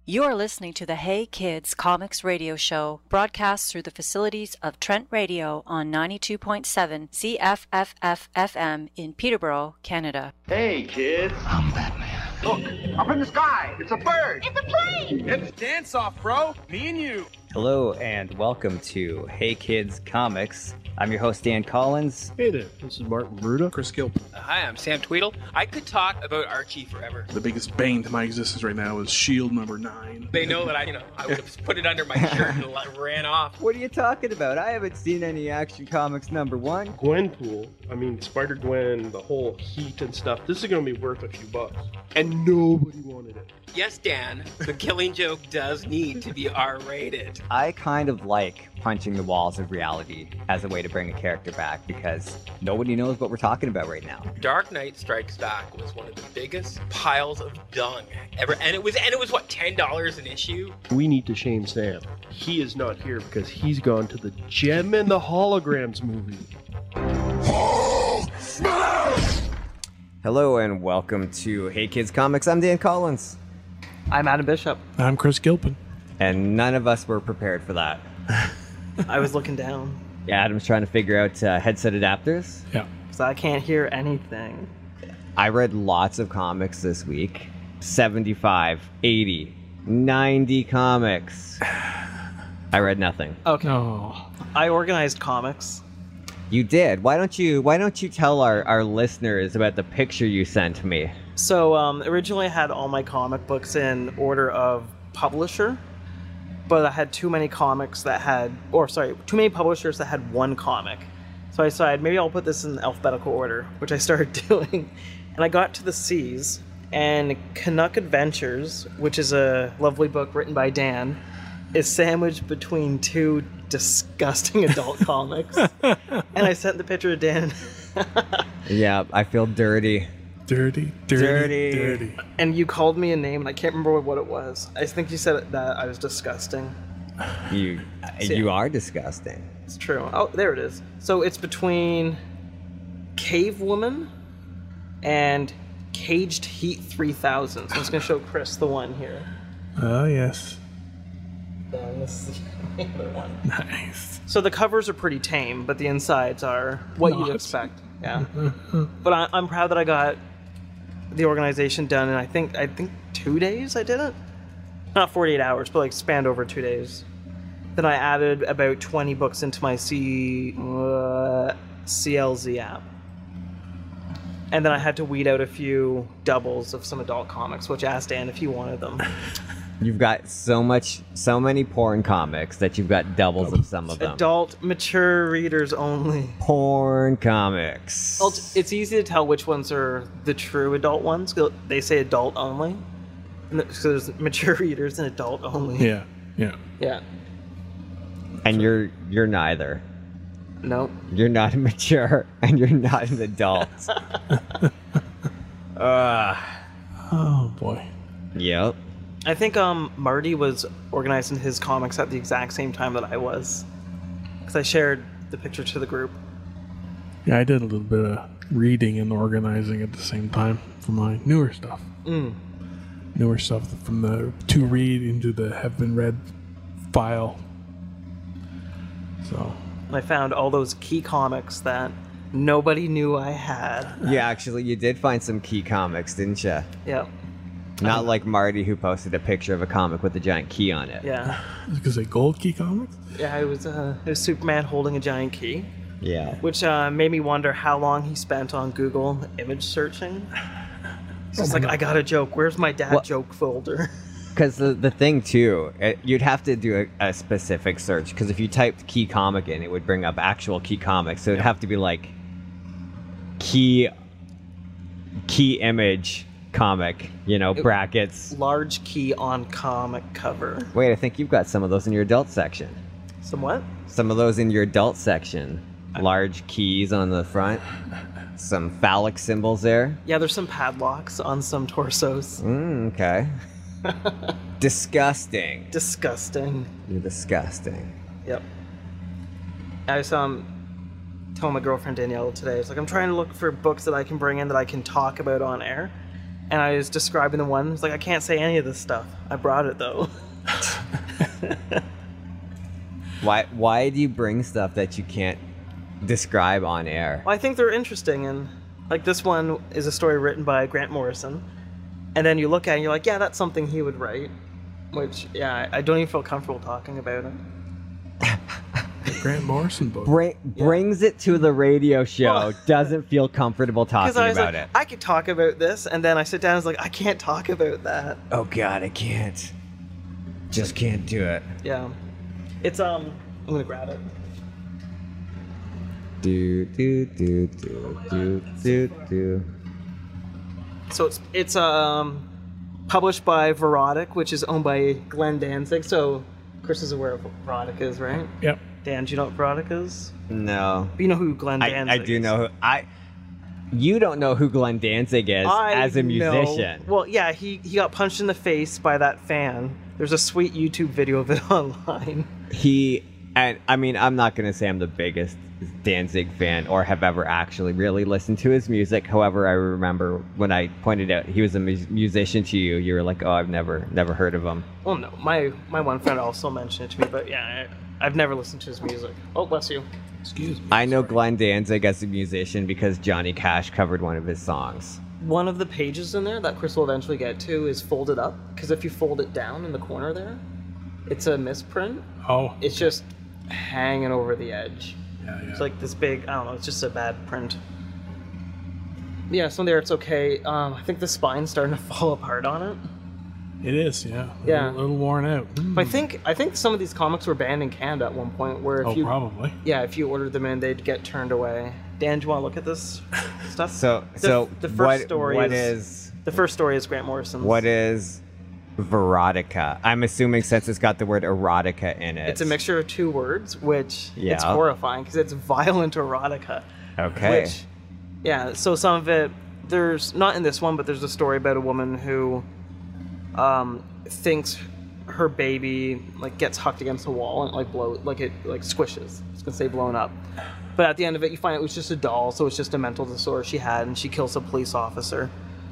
You're listening to the Hey Kids Comics Radio Show, broadcast through the facilities of Trent Radio on 92.7 CFFF-FM in Peterborough, Canada. Hey, kids. I'm Batman. Look, up in the sky. It's a bird. It's a plane. It's dance off, bro. Me and you. Hello, and welcome to Hey Kids Comics. I'm your host, Dan Collins. Hey there, this is Martin Bruda. Chris Gilpin. Hi, I'm Sam Tweedle. I could talk about Archie forever. The biggest bane to my existence right now is Shield number 9. They know that I would have put it under my shirt and ran off. What are you talking about? I haven't seen any Action Comics #1. Gwenpool, Spider-Gwen, the whole heat and stuff. This is going to be worth a few bucks. And nobody wanted it. Yes, Dan, the Killing Joke does need to be R-rated. I kind of like punching the walls of reality as a way to bring a character back because nobody knows what we're talking about right now. Dark Knight Strikes Back was one of the biggest piles of dung ever, and it was what, $10 an issue? We need to shame Sam. He is not here because he's gone to the Gem and the Holograms movie. Hello and welcome to Hey Kids Comics. I'm Dan Collins. I'm Adam Bishop. I'm Chris Gilpin. And none of us were prepared for that. I was looking down. Yeah, Adam's trying to figure out headset adapters. Yeah. Because I can't hear anything. I read lots of comics this week. 75, 80, 90 comics. I read nothing. Okay. Oh. I organized comics. You did. Why don't you tell our listeners about the picture you sent me? So originally I had all my comic books in order of publisher, but I had too many publishers that had one comic. So I decided maybe I'll put this in alphabetical order, which I started doing. And I got to the C's, and Canuck Adventures, which is a lovely book written by Dan, is sandwiched between two disgusting adult comics. And I sent the picture to Dan. Yeah, I feel dirty. Dirty. And you called me a name, and I can't remember what it was. I think you said that I was disgusting. You are disgusting. It's true. Oh, there it is. So it's between Cave Woman and Caged Heat 3000. So I'm just going to show Chris the one here. Oh, yes. And this is the other one. Nice. So the covers are pretty tame, but the insides are what you'd expect. Yeah. But I'm proud that I got the organization done in I think 2 days I did it. Not 48 hours, but like spanned over 2 days. Then I added about 20 books into my CLZ app. And then I had to weed out a few doubles of some adult comics, which I asked Dan if he wanted them. You've got so many porn comics that you've got doubles of some of them. Adult, mature readers only. Porn comics. It's easy to tell which ones are the true adult ones. They say adult only. So there's mature readers and adult only. Yeah. And you're neither. No. You're not mature, and you're not an adult. Oh, boy. Yep. I think Marty was organizing his comics at the exact same time that I was. Because I shared the picture to the group. Yeah, I did a little bit of reading and organizing at the same time for my newer stuff. Newer stuff from the to read into the have been read file. So. And I found all those key comics that nobody knew I had. Yeah, actually, you did find some key comics, didn't you? Yep. Not like Marty, who posted a picture of a comic with a giant key on it. Yeah. I was gonna say Gold Key Comics? Yeah, it was Superman holding a giant key. Yeah. Which made me wonder how long he spent on Google image searching. So it's like, I got a joke. Where's my dad joke folder? Because the thing, too, you'd have to do a specific search. Because if you typed key comic in, it would bring up actual key comics. So it'd have to be like key image comic, brackets. Large key on comic cover. Wait, I think you've got some of those in your adult section. Some what? Some of those in your adult section. Large keys on the front. Some phallic symbols there. Yeah, there's some padlocks on some torsos. Okay. Disgusting. Disgusting. You're disgusting. Yep. I was telling my girlfriend Danielle today, it's like, I'm trying to look for books that I can bring in that I can talk about on air. and I was describing the one. It's like, I can't say any of this stuff. I brought it though. Why do you bring stuff that you can't describe on air? Well, I think they're interesting, and like this one is a story written by Grant Morrison, and then you look at it and you're like, yeah, that's something he would write. Which, yeah, I don't even feel comfortable talking about it. The Grant Morrison book. Brings it to the radio show. Well, doesn't feel comfortable talking I was about like, it. I could talk about this, and then I sit down and it's like, I can't talk about that. Oh God, I can't. Just can't do it. Yeah. It's, I'm gonna grab it. Do. So it's published by Verotic, which is owned by Glenn Danzig. So Chris is aware of what Verotic is, right? Yep. Dan, do you know what Verotic is? No. But you know who Glenn Danzig I is. do know who You don't know who Glenn Danzig is as a musician. Well, yeah, he got punched in the face by that fan. There's a sweet YouTube video of it online. I'm not going to say I'm the biggest Danzig fan or have ever actually really listened to his music. However, I remember when I pointed out he was a musician to you, you were like, oh, I've never heard of him. Well, no, my one friend also mentioned it to me, but yeah, I've never listened to his music. Oh, bless you. Excuse me. I know Glenn Danzig as a musician because Johnny Cash covered one of his songs. One of the pages in there that Chris will eventually get to is folded up, because if you fold it down in the corner there, it's a misprint. Oh. It's just hanging over the edge. Yeah. It's like this big, I don't know, it's just a bad print. Yeah, so there it's okay. I think the spine's starting to fall apart on it. It is, yeah. Yeah. A little worn out. But I think some of these comics were banned in Canada at one point, where if probably. Yeah, if you ordered them in, they'd get turned away. Dan, do you want to look at this stuff? So the first story the first story is Grant Morrison's. What is Verotica? I'm assuming since it's got the word erotica in it. It's a mixture of two words, which Yeah. it's horrifying because it's violent erotica. Okay. Which, yeah, so some of it, there's, not in this one, but there's a story about a woman who thinks her baby like gets hucked against the wall and it squishes. It's gonna say blown up. But at the end of it, you find it was just a doll, so it's just a mental disorder she had, and she kills a police officer.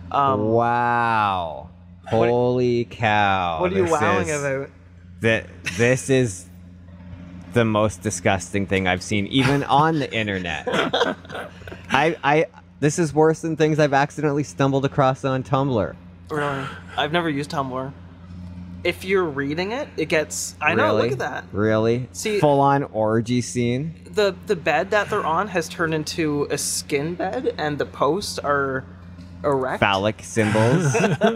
Wow. Holy cow. What are you wowing about? This is the most disgusting thing I've seen, even on the internet. This is worse than things I've accidentally stumbled across on Tumblr. Really? I've never used Tumblr. If you're reading it, it gets... I know, Really? look at that. Really? See- Full-on orgy scene? The bed that they're on has turned into a skin bed, and the posts are erect. Phallic symbols?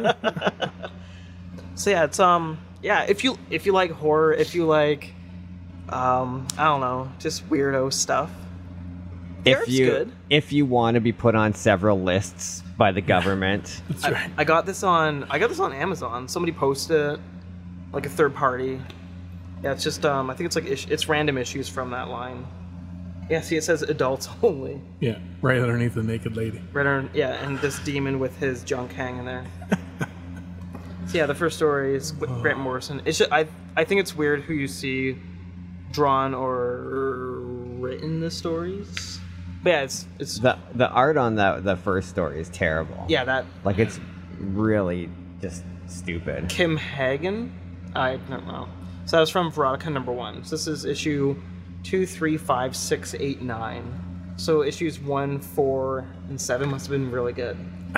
So yeah, it's if you like horror, if you like I don't know, just weirdo stuff. It's good. If you want to be put on several lists by the government. That's right. I got this on Amazon. Somebody posted it, like a third party. Yeah, it's just I think it's like it's random issues from that line. Yeah, see, it says adults only. Yeah, right underneath the naked lady. And this demon with his junk hanging there. So yeah, the first story is Grant Morrison. It's just, I think it's weird who you see drawn or written the stories. But yeah, it's The art on the first story is terrible. yeah, that Like, it's really just stupid. Kim Hagen. I don't know. So that was from Veronica #1. So this is issue 2, 3, 5, 6, 8, 9. So issues 1, 4, and 7 must have been really good.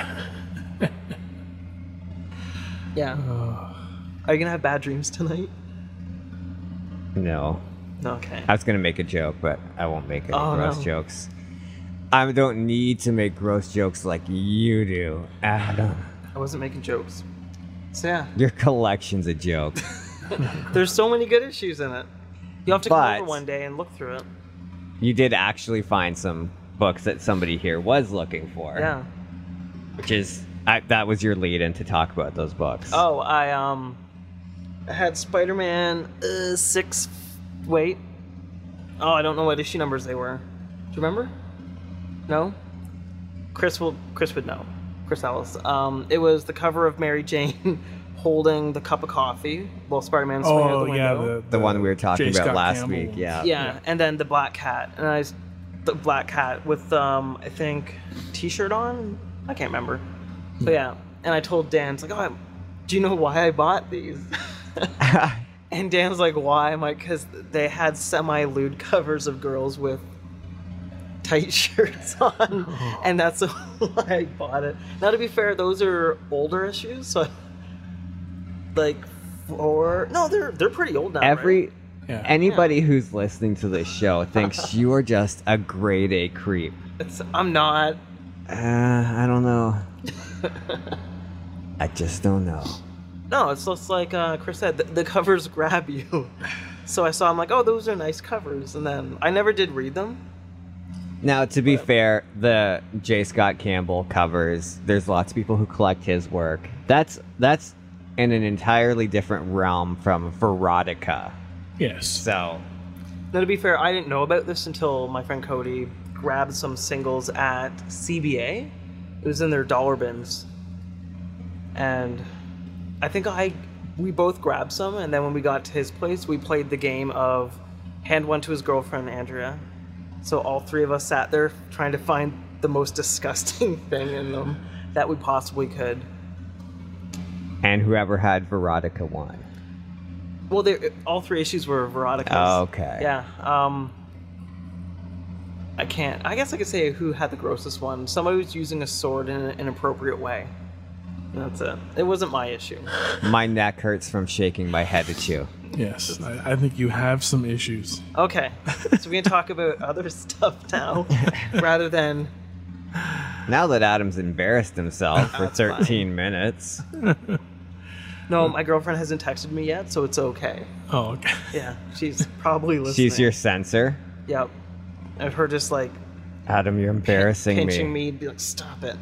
Yeah. Are you gonna have bad dreams tonight? No. Okay. I was going to make a joke, but I won't make any Oh, gross no. jokes. I don't need to make gross jokes like you do, Adam. I wasn't making jokes. So yeah, Your collection's a joke. there's so many good issues in it. You'll have to come But- over one day and look through it. You did actually find some books that somebody here was looking for. Yeah. Which is, that was your lead in to talk about those books. Oh, I had Spider-Man 6. Wait. Oh, I don't know what issue numbers they were. Do you remember? No? Chris would know. Chris Ellis. It was the cover of Mary Jane holding the cup of coffee while Spider-Man's swinging out the window. The one we were talking J. about Scott last Campbell week, one. yeah. Yeah, and then the black cat. And the black cat with I think t-shirt on? I can't remember. So yeah. and I told Dan, it's like, oh, do you know why I bought these? And Dan's like, why? I'm like, because they had semi-lewd covers of girls with tight shirts on, and that's why I bought it. Now, to be fair, those are older issues, so like they're pretty old now. Right? Anybody who's listening to this show thinks you are just a grade A creep. I'm not. I don't know. I just don't know. No, it's just like Chris said, the covers grab you. So I saw, I'm like, oh, those are nice covers, and then I never did read them. Now, to be fair, the J. Scott Campbell covers, there's lots of people who collect his work. That's in an entirely different realm from Verotica. Yes. So. Now, to be fair, I didn't know about this until my friend Cody grabbed some singles at CBA. It was in their dollar bins. And I think we both grabbed some, and then when we got to his place, we played the game of hand one to his girlfriend, Andrea. So all three of us sat there trying to find the most disgusting thing in them that we possibly could. And whoever had Verotica won. Well, all three issues were Veroticas. Oh, okay. Yeah. I guess I could say who had the grossest one. Somebody was using a sword in an inappropriate way. And that's it. It wasn't my issue. My neck hurts from shaking my head at you. Yes, I think you have some issues. Okay. So we can talk about other stuff now rather than... Now that Adam's embarrassed himself for 13 minutes. No, my girlfriend hasn't texted me yet, so it's okay. Oh, okay. Yeah, she's probably listening. She's your censor? Yep. I've heard just like... Adam, you're embarrassing pinching me. Be like, stop it.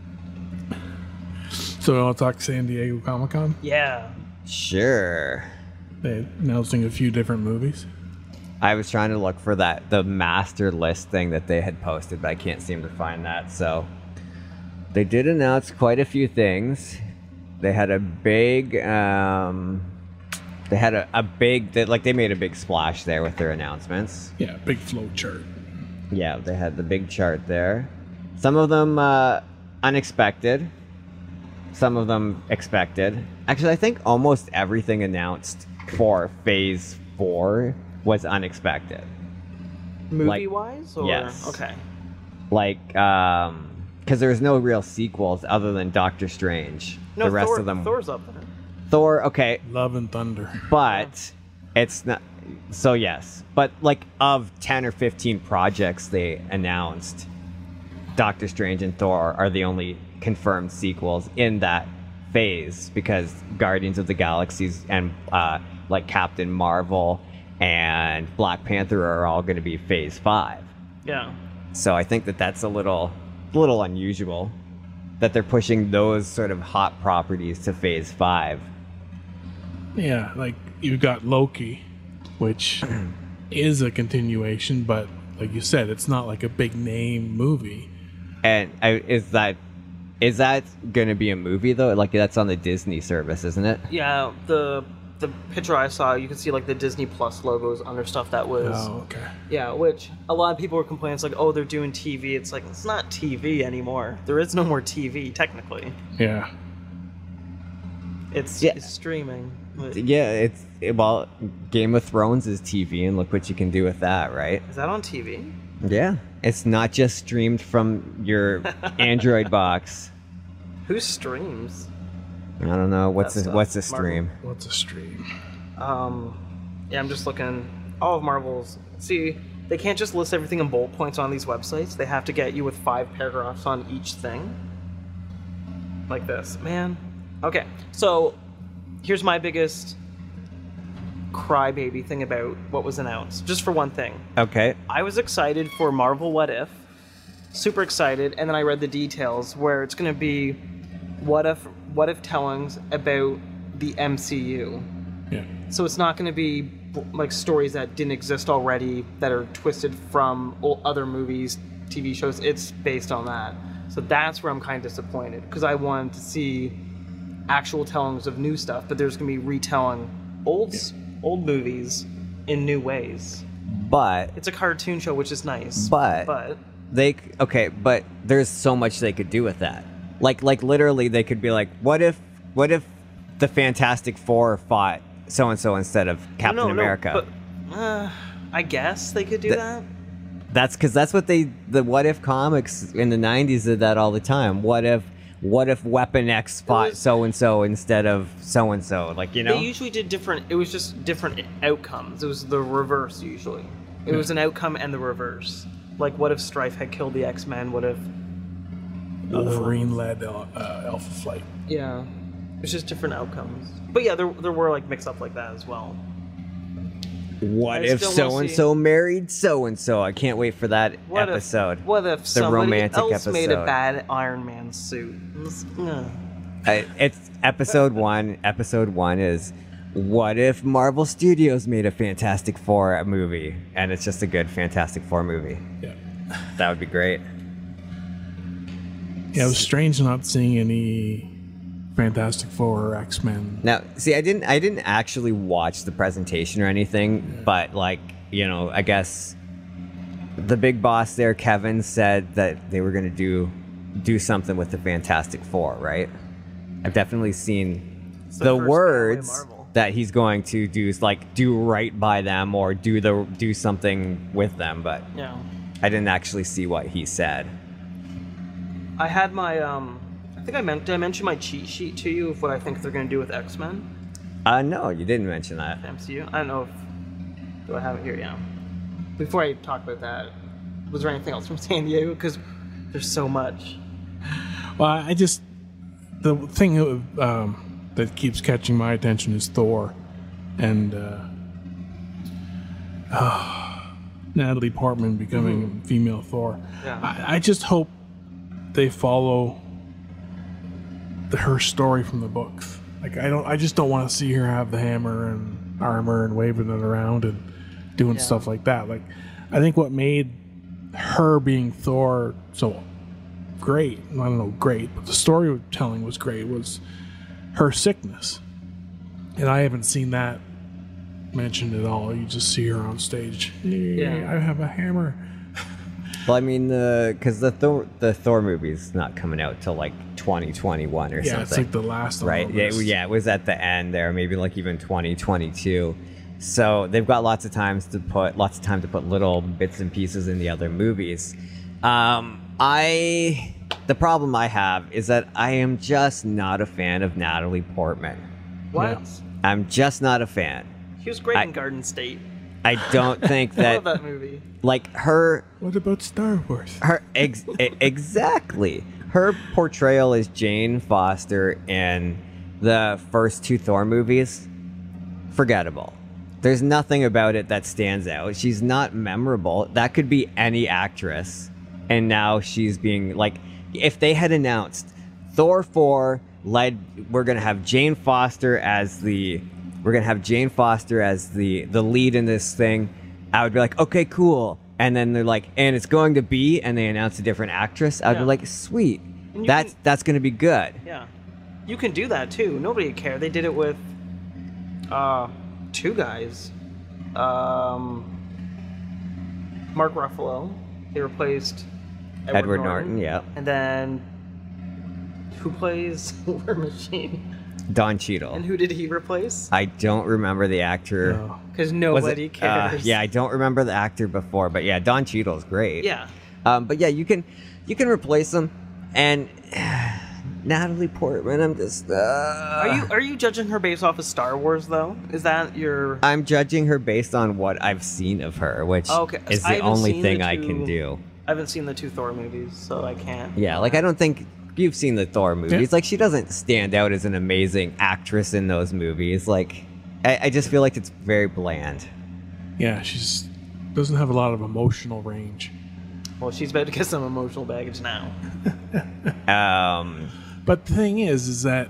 So we want to talk San Diego Comic-Con? Yeah. Sure. They're announcing a few different movies. I was trying to look for the master list thing that they had posted, but I can't seem to find that. So they did announce quite a few things. They had a big, they made a big splash there with their announcements. Yeah, big flow chart. Yeah, they had the big chart there. Some of them unexpected. Some of them expected. Actually, I think almost everything announced for Phase 4 was unexpected. Movie-wise? Or? Yes. Okay. Because there's no real sequels other than Doctor Strange. No, the rest of them. Thor's up there. Thor, okay. Love and Thunder. But it's not. So yes, but of 10 or 15 projects they announced, Doctor Strange and Thor are the only confirmed sequels in that phase, because Guardians of the Galaxies and Captain Marvel and Black Panther are all going to be Phase 5. Yeah. So I think that's a little unusual that they're pushing those sort of hot properties to Phase 5. Yeah, you've got Loki, which is a continuation, but like you said, it's not like a big name movie. And is that going to be a movie though? That's on the Disney service, isn't it? Yeah, the picture I saw, you can see the Disney Plus logos under stuff that was. Oh, okay. Yeah, which a lot of people were complaining. It's oh, they're doing TV. It's it's not TV anymore. There is no more TV technically. Yeah. It's streaming. Yeah, well, Game of Thrones is TV, and look what you can do with that, right? Is that on TV? Yeah, it's not just streamed from your Android box. Who streams? I don't know. What's a stream? What's a stream? Yeah, I'm just looking. All of Marvel's. See, they can't just list everything in bullet points on these websites. They have to get you with 5 paragraphs on each thing. Like this, man. Okay, so here's my biggest crybaby thing about what was announced. Just for one thing. Okay. I was excited for Marvel What If. Super excited, and then I read the details where it's going to be what if tellings about the MCU. Yeah. So it's not going to be stories that didn't exist already that are twisted from other movies, TV shows. It's based on that. So that's where I'm kind of disappointed, because I wanted to see actual tellings of new stuff, but there's going to be retelling old movies in new ways. But it's a cartoon show, which is nice. But there's so much they could do with that. Like literally, they could be like, what if the Fantastic Four fought so and so instead of Captain America? But, I guess they could do that. That's because that's what the What If comics in the 90s did that all the time. What if Weapon X fought so and so instead of so and so? Like, you know, they usually did different. It was just different outcomes. It was the reverse usually. It was an outcome and the reverse. Like, what if Strife had killed the X-Men? What if Wolverine led Alpha Flight? Yeah, it's just different outcomes. But yeah, there were like mix-ups like that as well. What if so and so married so and so? I can't wait for that episode. What if the somebody romantic else episode made a bad Iron Man suit? It's episode 1. Episode 1 is what if Marvel Studios made a Fantastic Four movie, and it's just a good Fantastic Four movie. Yeah, that would be great. Yeah, it was strange not seeing any Fantastic Four or X-Men. Now, see, I didn't actually watch the presentation or anything, but like, you know, I guess the big boss there, Kevin, said that they were going to do something with the Fantastic Four, right? I've definitely seen the words that he's going to do, like do right by them or do something with them, but yeah, I didn't actually see what he said. I had my I think did I mention my cheat sheet to you of what I think they're going to do with X-Men? No, you didn't mention that. MCU? I don't know if... Do I have it here? Yeah. Before I talk about that, was there anything else from San Diego? Because there's so much. Well, the thing that keeps catching my attention is Thor. And Natalie Portman becoming female Thor. Yeah. I just hope they follow her story from the books. Like, I just don't want to see her have the hammer and armor and waving it around and doing stuff like that. Like, I think what made her being Thor so great, I don't know, great, but the storytelling was great, was her sickness. And I haven't seen that mentioned at all. You just see her on stage. Yeah, I have a hammer. Well, I mean, because the Thor movie's not coming out till like 2021 or something. Yeah, it's like the last one. Right? Yeah, it was at the end there, maybe like even 2022. So they've got lots of time to put little bits and pieces in the other movies. The problem I have is that I am just not a fan of Natalie Portman. What? Yeah. I'm just not a fan. She was great in Garden State. I don't think I that. love that movie. Like her. What about Star Wars? Exactly. Her portrayal as Jane Foster in the first 2 Thor movies, forgettable. There's nothing about it that stands out. She's not memorable. That could be any actress. And now she's being like, if they had announced Thor 4 we're gonna have Jane Foster as the lead in this thing, I would be like, okay, cool. And then they're like, and it's going to be, and they announce a different actress. I'd be like, sweet. That's going to be good. Yeah. You can do that too. Nobody would care. They did it with 2 guys. Mark Ruffalo. They replaced Edward Norton, yeah. And then who plays War Machine? Don Cheadle. And who did he replace? I don't remember the actor. Because nobody cares. Yeah, I don't remember the actor before, but yeah, Don Cheadle's great. Yeah. But yeah, you can replace him, and Natalie Portman. I'm just. Are you judging her based off of Star Wars though? Is that your? I'm judging her based on what I've seen of her, which is the only thing I can do. I haven't seen the 2 Thor movies, so I can't. Yeah, like I don't think you've seen the Thor movies. Yeah. Like she doesn't stand out as an amazing actress in those movies. Like I just feel like it's very bland. Yeah, she's doesn't have a lot of emotional range. Well, she's about to get some emotional baggage now. But the thing is that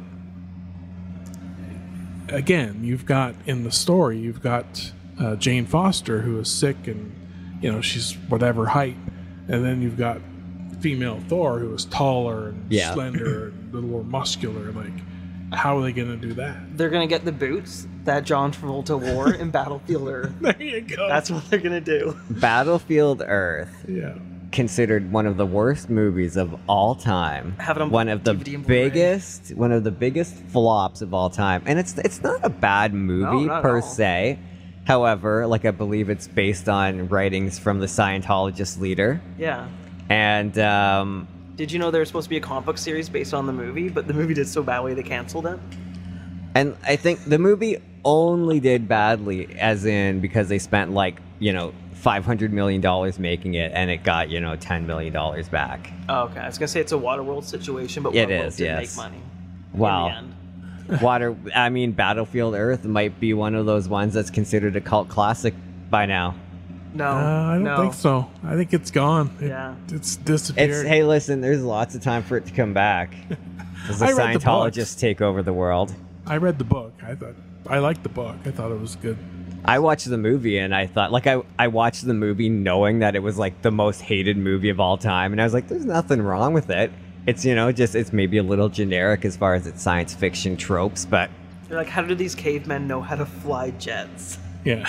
again, you've got in the story, you've got Jane Foster who is sick and she's whatever height, and then you've got female Thor who is taller and slender and a little more muscular. Like, how are they going to do that? They're going to get the boots that John Travolta wore in Battlefield Earth. There you go. That's what they're going to do. Battlefield Earth. Yeah. considered one of the worst movies of all time. Have it on one of the DVD and Blu-ray. biggest flops of all time. And it's not a bad movie not at per all. se. However, like I believe it's based on writings from the Scientologist leader. Yeah. And Did you know there was supposed to be a comic book series based on the movie, but the movie did so badly they canceled it? And I think the movie only did badly, as in because they spent like, $500 million making it, and it got, $10 million back. Oh, okay. I was gonna say it's a Waterworld situation, but It Waterworld is, didn't yes. make money. Wow. In the end. Battlefield Earth might be one of those ones that's considered a cult classic by now. No. I don't think so. I think it's gone. Yeah. It's disappeared. Hey, listen, there's lots of time for it to come back. As the I read the Scientologists books. take over the world. I read the book. I liked the book. I thought it was good. I watched the movie and I thought, I watched the movie knowing that it was like the most hated movie of all time. And I was like, there's nothing wrong with it. It's, it's maybe a little generic as far as its science fiction tropes, but They're like, how do these cavemen know how to fly jets? Yeah.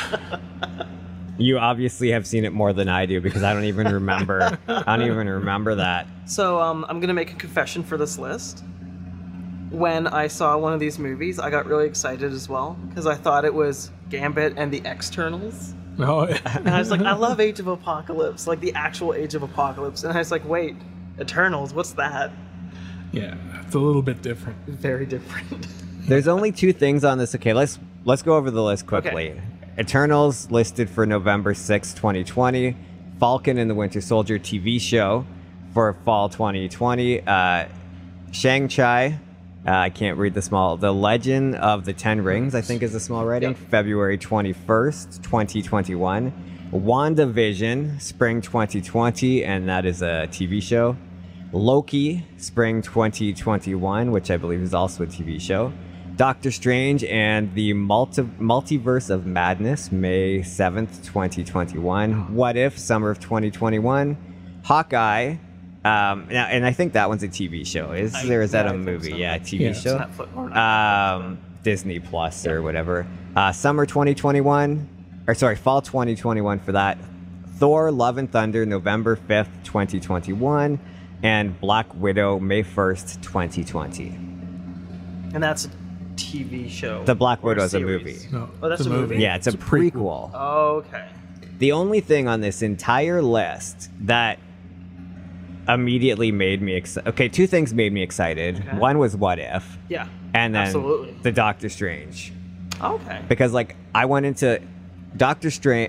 you obviously have seen it more than I do because I don't even remember. I don't even remember that. So I'm gonna make a confession for this list. When I saw one of these movies, I got really excited as well because I thought it was Gambit and the Externals. No. And I was like, I love Age of Apocalypse, like the actual Age of Apocalypse. And I was like, wait, Eternals, what's that? Yeah, it's a little bit different. Very different. There's only two things on this. Okay, let's go over the list quickly. Okay. Eternals listed for November 6, 2020. Falcon and the Winter Soldier TV show for fall 2020. Shang-Chi. I can't read the small. The Legend of the Ten Rings, I think, is the small writing. Yep. February 21st, 2021. WandaVision, spring 2020, and that is a TV show. Loki, spring 2021, which I believe is also a TV show. Doctor Strange and the Multiverse of Madness, May 7th, 2021. What If, summer of 2021. Hawkeye. And I think that one's a TV show. Is that a I think movie? so. Yeah, TV Yeah. show. It's Netflix, or not. Disney Plus or whatever. Summer 2021, fall 2021 for that. Thor: Love and Thunder, November 5th, 2021, and Black Widow, May 1st, 2020. And that's a TV show. The Black or Widow is a series. movie. No, Oh, that's it's a movie? Yeah, it's a prequel. Okay. The only thing on this entire list that immediately made me excited. Okay, two things made me excited. Okay. One was What If, Yeah. and then Absolutely. the Doctor Strange. Okay. Because I went into Doctor Strange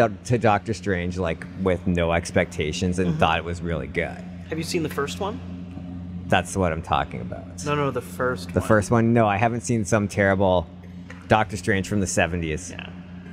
like with no expectations and thought it was really good. Have you seen the first one? That's what I'm talking about. No, the first one. The first one, no, I haven't seen some terrible Doctor Strange from the 70s. Yeah.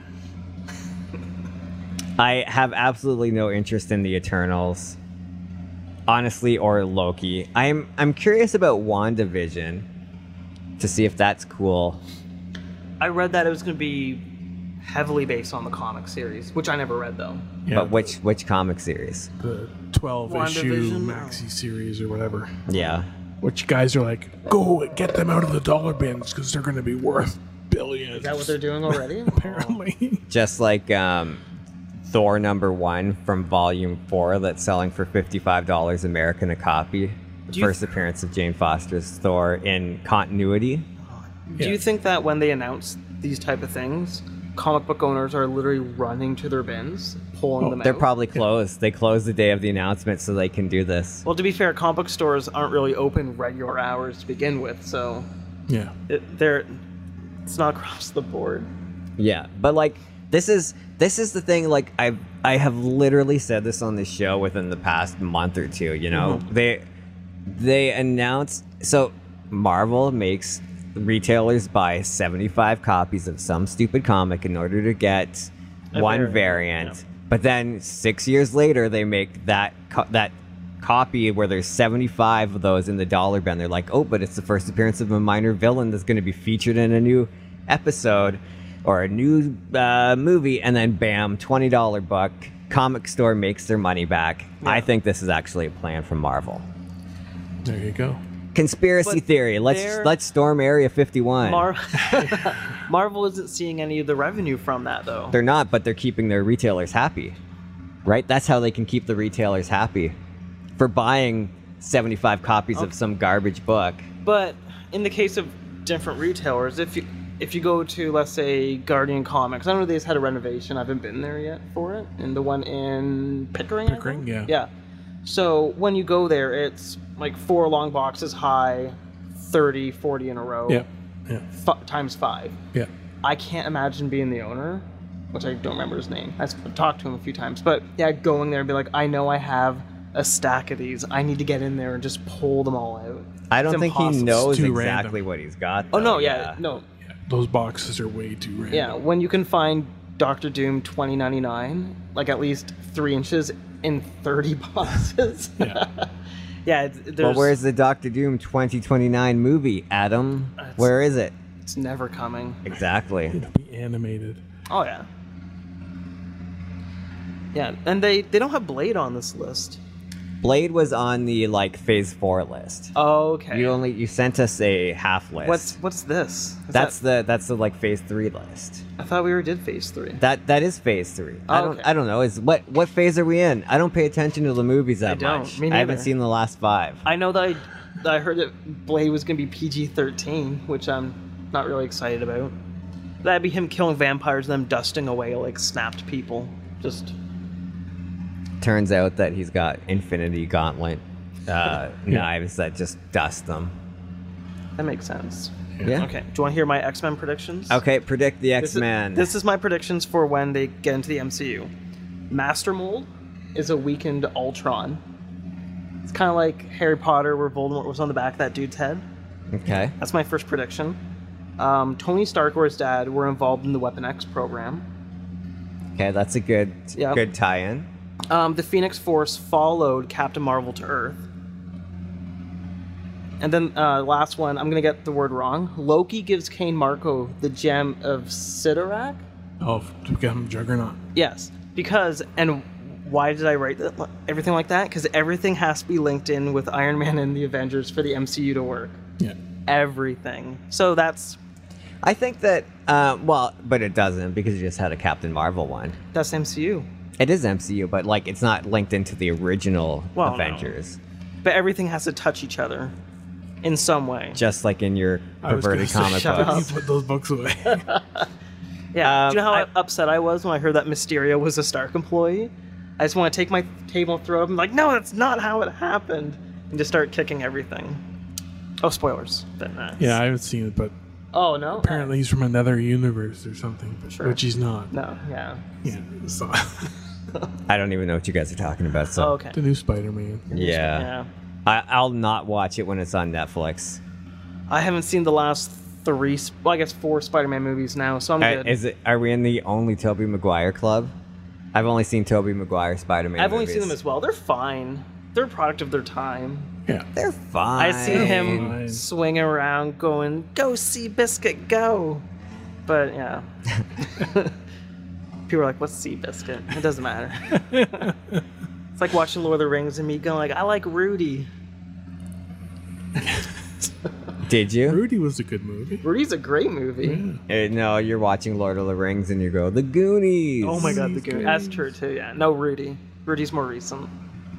I have absolutely no interest in the Eternals, honestly, or Loki. I'm curious about WandaVision to see if that's cool. I read that it was going to be heavily based on the comic series, which I never read though. Yeah, But which comic series? the 12-issue WandaVision? maxi series or whatever. Yeah. Which guys are like, go get them out of the dollar bins because they're going to be worth billions. Is that what they're doing already? Apparently. Just like Thor #1 from Volume 4 that's selling for $55 American a copy. The Do you- first appearance of Jane Foster's Thor in continuity. Do you think that when they announce these type of things, comic book owners are literally running to their bins, pulling them They're out? probably closed. They close the day of the announcement so they can do this. Well, to be fair, comic book stores aren't really open regular hours to begin with, so Yeah. it's not across the board. Yeah, but this is the thing. I have literally said this on this show within the past month or two. You know, they announced, so Marvel makes retailers buy 75 copies of some stupid comic in order to get one variant. yeah. But then 6 years later, they make that copy where there's 75 of those in the dollar bin. They're like, oh, but it's the first appearance of a minor villain that's going to be featured in a new episode or a new movie, and then bam, $20 book. Comic store makes their money back. Yeah. I think this is actually a plan from Marvel. There you go. Conspiracy But theory. Let's storm Area 51. Marvel isn't seeing any of the revenue from that though. They're not, but they're keeping their retailers happy. right? That's how they can keep the retailers happy for buying 75 copies of some garbage book. But in the case of different retailers, if you go to, let's say, Guardian Comics, I don't know if they just had a renovation. I haven't been there yet for it. And the one in Pickering? Pickering, yeah. Yeah. So when you go there, it's like 4 long boxes high, 30, 40 in a row. Yeah. Yeah. Times 5. Yeah. I can't imagine being the owner, which I don't remember his name. I've talked to him a few times. But yeah, going there and be like, I know I have a stack of these. I need to get in there and just pull them all out. I don't think he impossible. knows It's too exactly random. what he's got. Oh, though. no, yeah. No. Yeah. Those boxes are way too random. Yeah, when you can find Doctor Doom 2099, like at least 3 inches in 30 boxes. Yeah. Yeah, there's, Well, where's the Doctor Doom 2029 movie, Adam? Where is it? it's never coming. Exactly. It'll be animated. Oh, yeah. Yeah, and they don't have Blade on this list. Blade was on the Phase 4 list. Oh, okay. You sent us a half list. What's this? That's the Phase 3 list. I thought we already did Phase 3. That is Phase 3. Oh, okay. I don't know. What phase are we in? I don't pay attention to the movies that don't. much. Me I haven't neither. seen the last 5. I know that I heard that Blade was going to be PG-13, which I'm not really excited about. That'd be him killing vampires and them dusting away like snapped people. Just... Turns out that he's got Infinity Gauntlet knives that just dust them. That makes sense. Yeah. Okay. Do you want to hear my X-Men predictions? Okay, predict the This is- X-Men. This is my predictions for when they get into the MCU. Master Mold is a weakened Ultron. It's kind of like Harry Potter, where Voldemort was on the back of that dude's head. Okay. That's my first prediction. Tony Stark or his dad were involved in the Weapon X program. Okay, that's a good Yeah. good tie-in. The Phoenix Force followed Captain Marvel to Earth. And then last one, I'm going to get the word wrong. Loki gives Cain Marco the gem of Sidorak? Oh, to become Juggernaut. Yes, because, and why did I write that, everything like that? Because everything has to be linked in with Iron Man and the Avengers for the MCU to work. Yeah. Everything. So that's I think that but it doesn't because you just had a Captain Marvel one. MCU. It is MCU, but it's not linked into the original Well, no. Avengers. But everything has to touch each other in some way. Just like in your I was gonna perverted say, comic shut books. up. Put those books away. Yeah. Do you know how I- upset I was when I heard that Mysterio was a Stark employee? I just want to take my table and throw it up and be like, no, that's not how it happened. And just start kicking everything. Oh, spoilers. But, Yeah, I haven't seen it, but Oh, no? apparently he's from another universe or something, Sure. which he's not. No, yeah. Yeah, so, I don't even know what you guys are talking about. So Oh, okay. the new Spider-Man. yeah, I'll not watch it when it's on Netflix. I haven't seen the last 3, well, I guess 4 Spider-Man movies now, so I'm good. Are we in the only Tobey Maguire club? I've only seen Tobey Maguire Spider-Man. I've only movies. seen them as well. They're fine. They're a product of their time. Yeah. They're fine. I've seen him Fine. swinging around going, go Seabiscuit, go. But, yeah. People are like, what's Seabiscuit? It doesn't matter. It's like watching Lord of the Rings and me going, I like Rudy. Did you? Rudy was a good movie. Rudy's a great movie. No, you're watching Lord of the Rings and you go, The Goonies. Oh my god, the Goonies. That's true too, yeah. No, Rudy. Rudy's more recent.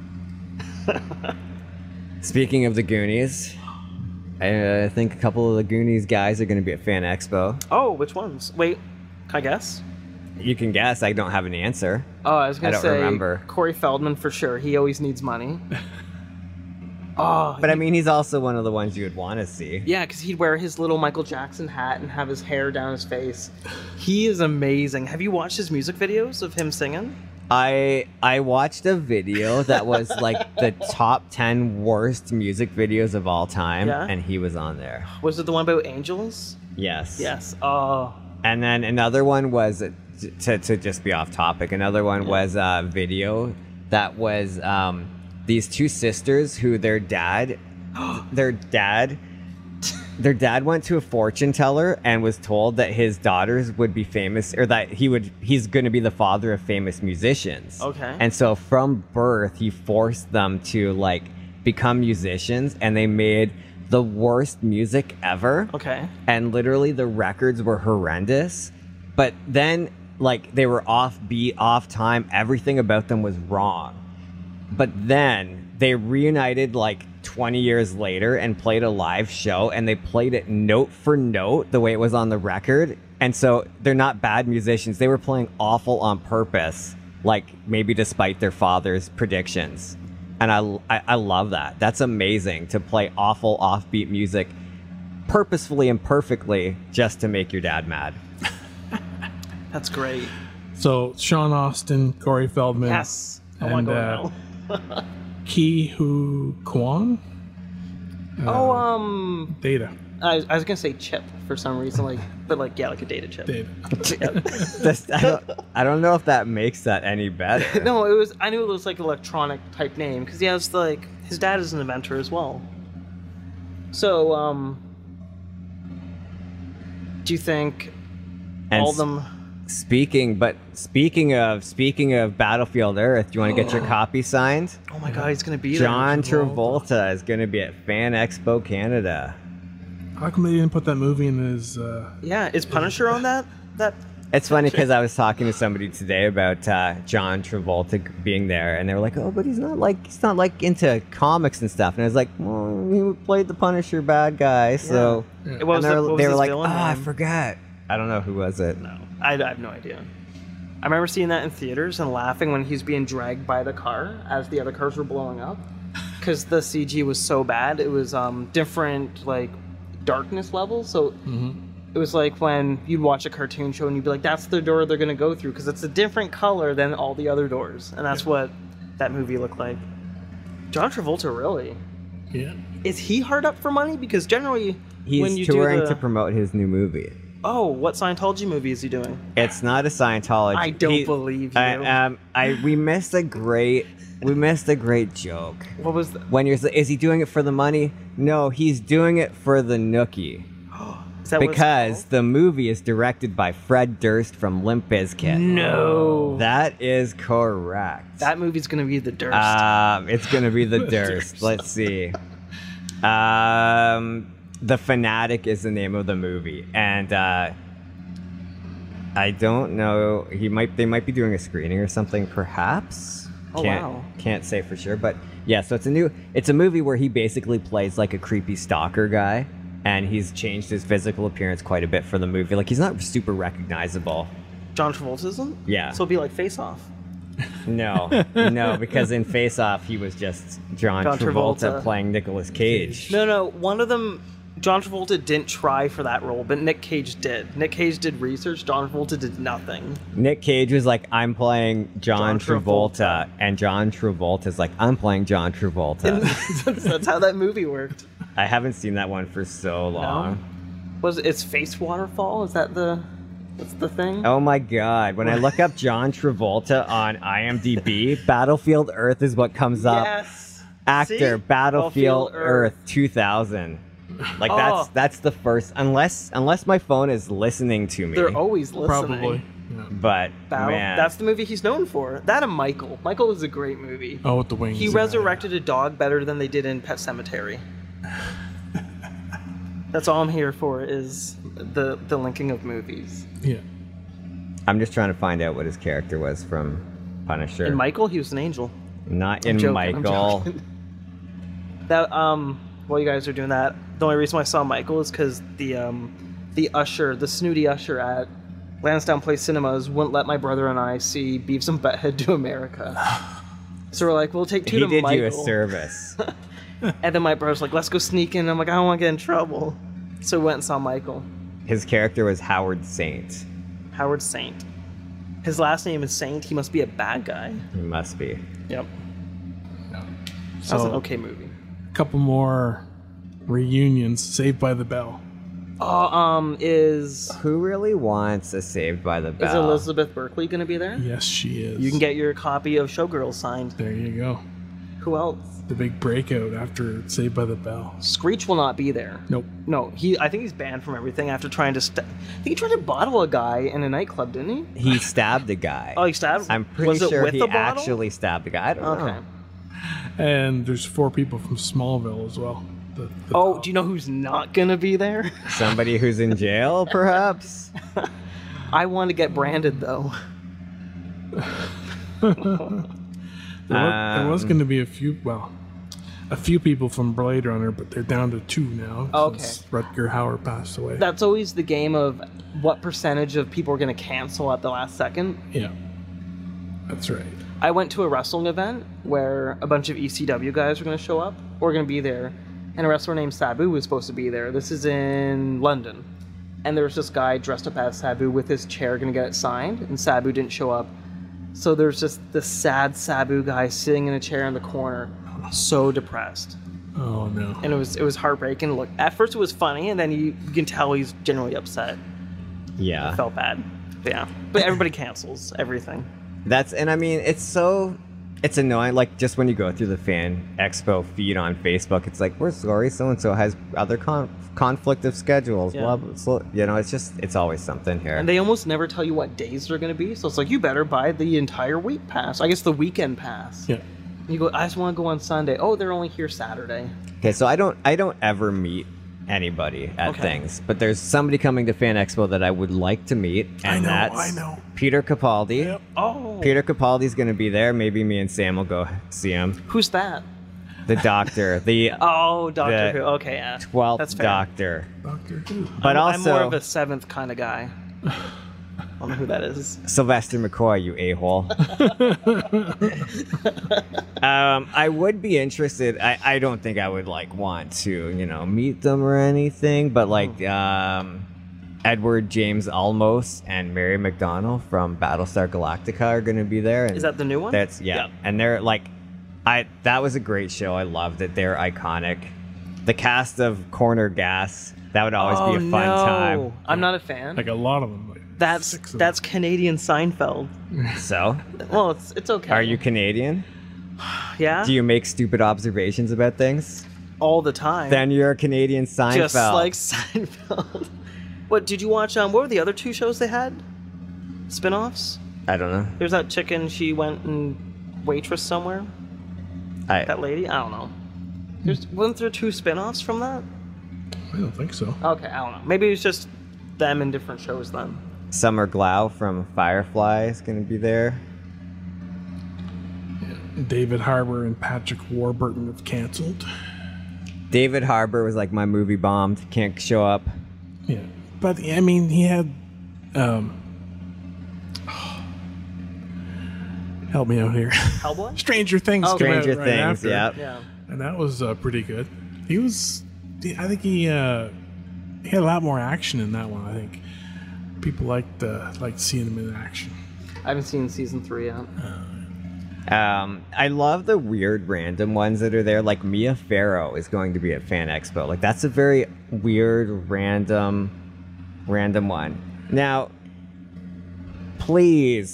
Speaking of the Goonies, I think a couple of the Goonies guys are going to be at Fan Expo. Oh, which ones? Wait, can I guess? You can guess. I don't have an answer. Oh, I was I gonna don't say remember. Corey Feldman for sure. He always needs money. Oh, But I mean, he's also one of the ones you would want to see. yeah, because he'd wear his little Michael Jackson hat and have his hair down his face. He is amazing. Have you watched his music videos of him singing? I watched a video that was like the top 10 worst music videos of all time, Yeah? and he was on there. Was it the one about angels? Yes. Yes. Oh, And then another one was, to just be off topic, another one was a video that was these two sisters who their dad went to a fortune teller and was told that his daughters would be famous, or that he's going to be the father of famous musicians. Okay. And so from birth, he forced them to become musicians, and they made the worst music ever. okay. And literally the records were horrendous. But then like they were off beat, off time. Everything about them was wrong. But then they reunited like 20 years later and played a live show, and they played it note for note the way it was on the record. And so they're not bad musicians. They were playing awful on purpose, like maybe despite their father's predictions. And I love that. That's amazing to play awful offbeat music purposefully and perfectly just to make your dad mad. That's great. So Sean Austin, Corey Feldman, Yes. I want to go now. Ki Hu Kwan, Data. I was gonna say chip for some reason, like like a data chip. Data. I don't know if that makes that any better. No, I knew it was like an electronic type name because he has like his dad is an inventor as well. So, do you think all of them? Speaking of Battlefield Earth, do you want to get your copy signed? Oh my God, he's gonna be there. John Travolta is gonna be at Fan Expo Canada. How come they didn't put that movie in his? Yeah, is Punisher on that? It's funny because I was talking to somebody today about John Travolta being there, and they were like, "Oh, but he's not like into comics and stuff." And I was like, "Well, he played the Punisher bad guy, so." Yeah. They were like, "Oh, I name? forgot." I don't know who was it. No, I have no idea. I remember seeing that in theaters and laughing when he's being dragged by the car as the other cars were blowing up, because the CG was so bad. It was different like darkness levels, so. It was like when you'd watch a cartoon show and you'd be like, that's the door they're going to go through because it's a different color than all the other doors. And that's what that movie looked like. John Travolta, really? Yeah. Is he hard up for money? Because generally, when you touring do to promote his new movie. Oh, what Scientology movie is he doing? It's not a Scientology. I don't believe you. We missed a great joke. What was that? Is he doing it for the money? No, he's doing it for the nookie. Because the movie is directed by Fred Durst from Limp Bizkit. No. That is correct. That movie's going to be the Durst. It's going to be the Durst. Let's see. The Fanatic is the name of the movie. And I don't know. They might be doing a screening or something, perhaps. Wow. Can't say for sure. But yeah, so it's a movie where he basically plays like a creepy stalker guy. And he's changed his physical appearance quite a bit for the movie. Like, he's not super recognizable. John Travolta isn't? Yeah. So it'll be like Face Off. No, because in Face Off, he was just John Travolta playing Nicolas Cage. No, one of them, John Travolta didn't try for that role, but Nick Cage did. Nick Cage did research, John Travolta did nothing. Nick Cage was like, I'm playing John Travolta. And John Travolta's like, I'm playing John Travolta. That's how that movie worked. I haven't seen that one for so long. No? It's Face Waterfall? Is that that's the thing? Oh my God. When I look up John Travolta on IMDb, Battlefield Earth is what comes up. Yes. Actor, See? Battlefield Earth 2000. Like that's the first, unless my phone is listening to me. They're always listening. Probably. Yeah. But man, that's the movie he's known for. That and Michael. Michael is a great movie. Oh, with the wings. He resurrected a dog better than they did in Pet Sematary. That's all I'm here for is the linking of movies. Yeah. I'm just trying to find out what his character was from Punisher. In Michael, he was an angel. Not in Michael. That while you guys are doing that, the only reason why I saw Michael is because the usher, the snooty usher at Lansdowne Place Cinemas wouldn't let my brother and I see Beavis and Butthead Do America. So we're like, we'll take two to Michael. He did you a service. And then my brother's like, let's go sneak in. I'm like, I don't want to get in trouble. So we went and saw Michael. His character was Howard Saint. Howard Saint. His last name is Saint. He must be a bad guy. He must be. Yep. So, that's an okay movie. A couple more reunions. Saved by the Bell. Is... Who really wants a Saved by the Bell? Is Elizabeth Berkley going to be there? Yes, she is. You can get your copy of Showgirls signed. There you go. Who else? The big breakout after Saved by the Bell. Screech will not be there. Nope. No, I think he's banned from everything after trying to... I think he tried to bottle a guy in a nightclub, didn't he? He stabbed a guy. Oh, he stabbed? I'm pretty sure he actually stabbed a guy. I don't know. And there's 4 people from Smallville as well. The do you know who's not going to be there? Somebody who's in jail, perhaps? I want to get branded though. There was going to be a few people from Blade Runner, but they're down to 2 now. Okay. Since Rutger Hauer passed away. That's always the game of what percentage of people are going to cancel at the last second. Yeah. That's right. I went to a wrestling event where a bunch of ECW guys were going to show up, or going to be there, and a wrestler named Sabu was supposed to be there. This is in London. And there was this guy dressed up as Sabu with his chair going to get it signed, and Sabu didn't show up. So there's just this sad Sabu guy sitting in a chair in the corner, so depressed. Oh no. And it was heartbreaking. Look, at first it was funny, and then you can tell he's generally upset. Yeah. I felt bad. Yeah. But everybody cancels everything. And I mean, it's annoying. Like, just when you go through the Fan Expo feed on Facebook, it's like, we're sorry, so-and-so has other conflict of schedules. Yeah. Blah, blah, blah. It's always something here. And they almost never tell you what days they're going to be. So it's like, you better buy the entire week pass. I guess the weekend pass. Yeah. And you go, I just want to go on Sunday. Oh, they're only here Saturday. Okay, so I don't ever meet anybody at things, but there's somebody coming to Fan Expo that I would like to meet, and I know. Peter Capaldi. Yep. Oh. Peter Capaldi's going to be there. Maybe me and Sam will go see him. Who's that? The Doctor, the Oh, Doctor The Who. Okay, yeah. 12th That's fair. Doctor. Doctor Who. But I'm also more of a 7th kind of guy. I don't know who that is. Sylvester McCoy, you a-hole. I would be interested. I don't think I would want to, meet them or anything, but Edward James Olmos and Mary McDonnell from Battlestar Galactica are going to be there. And Is that the new one? That's yeah. And they're that was a great show. I loved it. They're iconic. The cast of Corner Gas, that would always be a fun time. I'm not a fan. Like a lot of them. That's Canadian Seinfeld. So, Well, it's okay. are you Canadian? Yeah. Do you make stupid observations about things? All the time. Then you're a Canadian Seinfeld. Just like Seinfeld. What did you watch? What were the other 2 shows they had? Spin-offs? I don't know. There's that chicken. She went and waitress somewhere. That lady. I don't know. Wasn't there 2 spin-offs from that? I don't think so. Okay, I don't know. Maybe it was just them in different shows then. Summer Glau from Firefly is going to be there. David Harbour and Patrick Warburton have canceled. David Harbour was like, my movie bombed, can't show up. Yeah. But, I mean, he had... help me out here. Hellboy? Stranger Things came out Stranger right Things, after. yeah. And that was pretty good. I think he had a lot more action in that one, I think. People liked seeing him in action. I haven't seen season 3 yet. I love the weird random ones that are there. Like Mia Farrow is going to be at Fan Expo. Like, that's a very weird, random one. Now, please,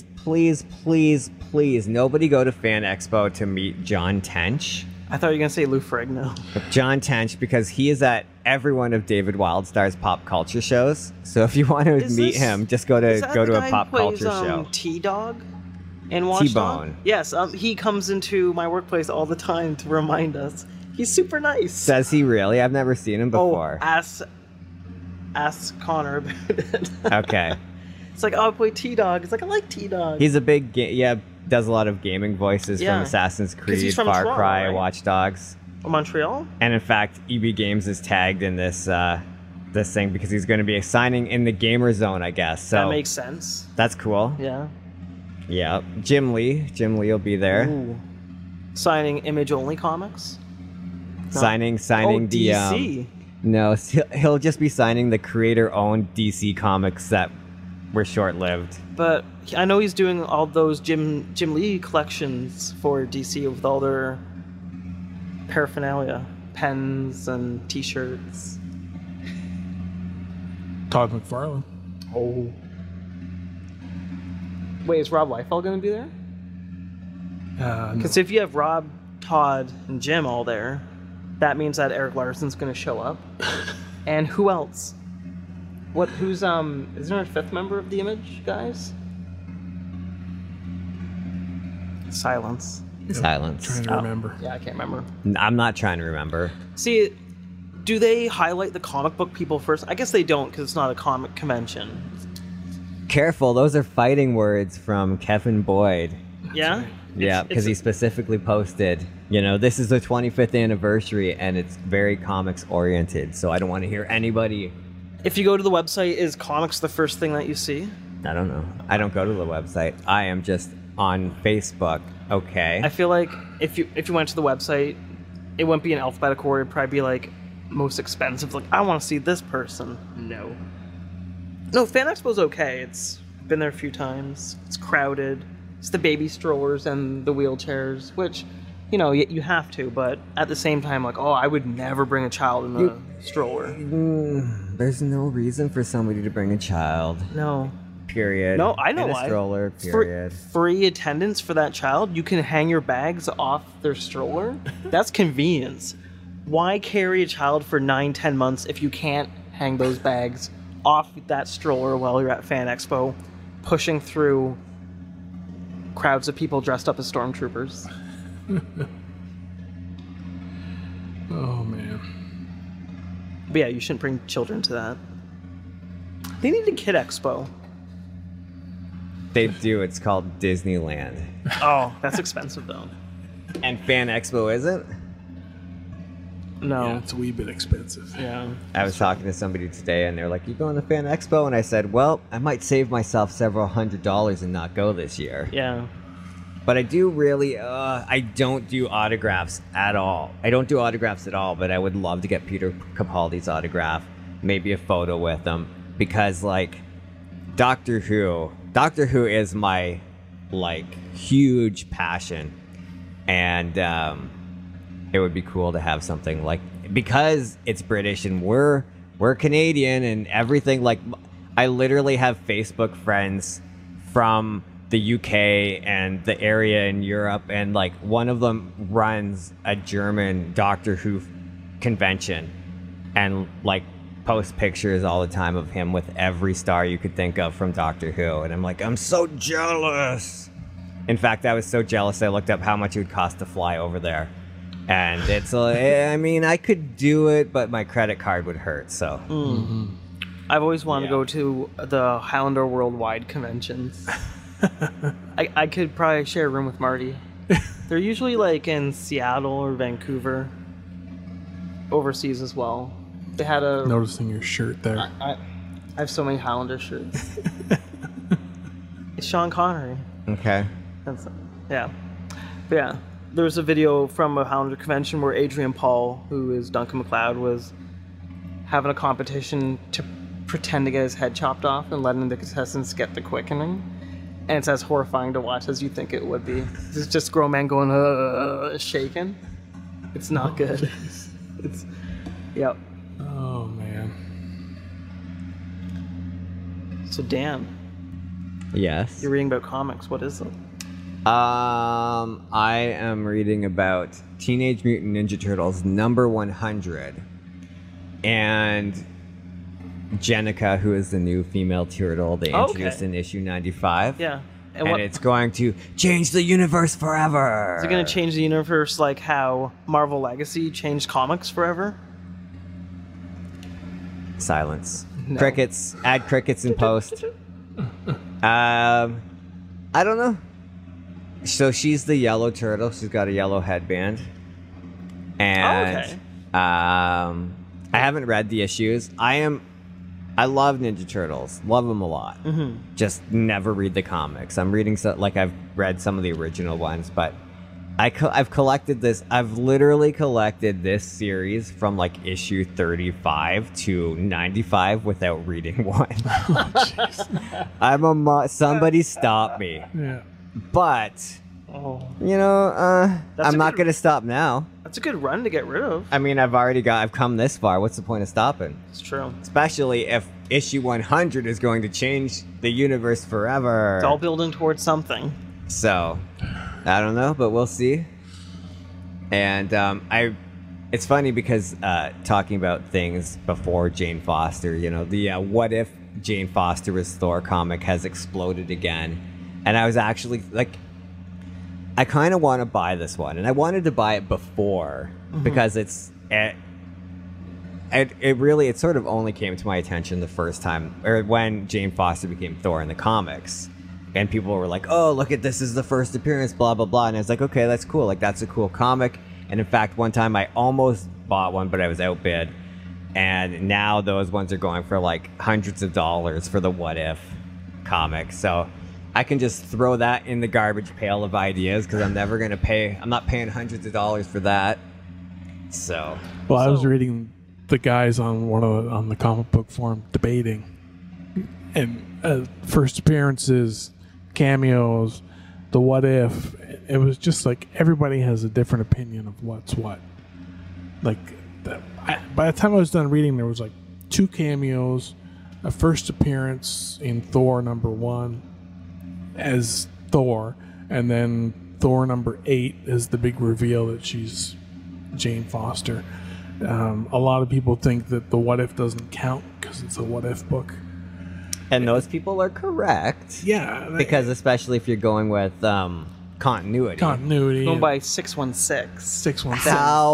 nobody go to Fan Expo to meet John Tench. I thought you were going to say Lou Ferrigno. John Tench, because he is at every one of David Wildstar's pop culture shows. So if you want to meet him, just go to a pop culture show. T-Dog in Watch T-Bone. Dog? Yes, he comes into my workplace all the time to remind us. He's super nice. Does he really? I've never seen him before. Ask Connor about it. Okay. It's like, I play T-Dog. It's like, I like T-Dog. He's a big does a lot of gaming voices from Assassin's Creed, he's from Far Toronto, Cry, right? Watch Dogs. Montreal? And in fact, EB Games is tagged in this thing because he's going to be signing in the Gamer Zone, I guess. So that makes sense. That's cool. Yeah. Yeah. Jim Lee will be there. Ooh. Signing image-only comics? No. Signing the DC. No, he'll just be signing the creator-owned DC comics that were short-lived. But I know he's doing all those Jim Lee collections for DC with all their paraphernalia, pens and T-shirts. Todd McFarlane. Oh. Wait, is Rob Liefeld going to be there? No. Because if you have Rob, Todd, and Jim all there, that means that Eric Larson's going to show up. And who else? Who's is there a 5th member of the Image, guys? Silence. Silence. Trying to remember. Yeah, I can't remember. I'm not trying to remember. See, do they highlight the comic book people first? I guess they don't because it's not a comic convention. Careful, those are fighting words from Kevin Boyd. Yeah? Yeah, because he specifically posted, this is the 25th anniversary and it's very comics oriented, so I don't want to hear anybody. If you go to the website, is comics the first thing that you see? I don't know. I don't go to the website. I am just on Facebook. Okay. I feel like if you went to the website, it wouldn't be in alphabetical order. It'd probably be like most expensive. Like, I want to see this person. No, Fan Expo's okay. It's been there a few times. It's crowded. It's the baby strollers and the wheelchairs, which, you have to. But at the same time, like, I would never bring a child in a stroller. There's no reason for somebody to bring a child. No. Period. No, I know in a why. Stroller. Period. Free attendance for that child. You can hang your bags off their stroller. That's convenience. Why carry a child for 9-10 months if you can't hang those bags off that stroller while you're at Fan Expo, pushing through crowds of people dressed up as stormtroopers? Oh, man. But yeah, you shouldn't bring children to that. They need a Kid Expo. They do. It's called Disneyland. Oh, that's expensive though. And Fan Expo isn't? No. Yeah, it's a wee bit expensive. Yeah. I was talking to somebody today and they're like, you going to Fan Expo? And I said, well, I might save myself several $100s and not go this year. Yeah. But I do really, I don't do autographs at all. I don't do autographs at all, but I would love to get Peter Capaldi's autograph, maybe a photo with him, because, like, Doctor Who is my, huge passion. And it would be cool to have something because it's British and we're Canadian and everything. Like, I literally have Facebook friends from the UK and the area in Europe, and one of them runs a German Doctor Who convention and posts pictures all the time of him with every star you could think of from Doctor Who, and I'm like, I'm so jealous. In fact, I was so jealous I looked up how much it would cost to fly over there, and it's I could do it, but my credit card would hurt. So I've always wanted to go to the Highlander Worldwide conventions. I could probably share a room with Marty. They're usually in Seattle or Vancouver, overseas as well. They had a... Noticing your shirt there. I have so many Highlander shirts. It's Sean Connery. Okay. Yeah. But yeah, there was a video from a Highlander convention where Adrian Paul, who is Duncan MacLeod, was having a competition to pretend to get his head chopped off and letting the contestants get the quickening. And it's as horrifying to watch as you think it would be. It's just grown man going, shaking. It's not good. It's... Yep. Oh, man. So, Dan. Yes. You're reading about comics. What is it? I am reading about Teenage Mutant Ninja Turtles number 100. And Jennika, who is the new female turtle they introduced in issue 95. Yeah. And it's going to change the universe forever. Is it going to change the universe like how Marvel Legacy changed comics forever? Silence. No. Crickets. Add crickets in post. I don't know. So she's the yellow turtle. She's got a yellow headband. And I haven't read the issues. I love Ninja Turtles. Love them a lot. Mm-hmm. Just never read the comics. I'm reading I've read some of the original ones, but I've collected this. I've literally collected this series from issue 35 to 95 without reading one. Oh, jeez. Somebody stop me. Yeah. But Oh. I'm not going to stop now. That's a good run to get rid of. I mean, I've come this far. What's the point of stopping? It's true. Especially if issue 100 is going to change the universe forever. It's all building towards something. So, I don't know, but we'll see. And it's funny because talking about things before Jane Foster, the what if Jane Foster was Thor comic has exploded again. And I was actually I kind of want to buy this one, and I wanted to buy it before because it sort of only came to my attention the first time, or when Jane Foster became Thor in the comics. And people were like, oh, look at this is the first appearance, blah, blah, blah. And I was like, okay, that's cool. Like, that's a cool comic. And in fact, one time I almost bought one, but I was outbid. And now those ones are going for like hundreds of dollars for the What If comic. So I can just throw that in the garbage pail of ideas because I'm never going to pay. I'm not paying hundreds of dollars for that. So. Well, I was reading the guys on on the comic book forum debating. And first appearances, cameos, the What If. It was just like everybody has a different opinion of what's what. Like, by the time I was done reading, there was like 2 cameos, a first appearance in Thor #1 as Thor, and then Thor #8 is the big reveal that she's Jane Foster. A lot of people think that the What If doesn't count because it's a What If book. And those people are correct. Yeah. Because especially if you're going with continuity. Going by 616. 616.